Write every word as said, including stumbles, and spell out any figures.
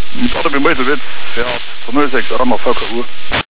Moet altijd weer moeite wit. Ja, van nu is ik er allemaal fucking hoor.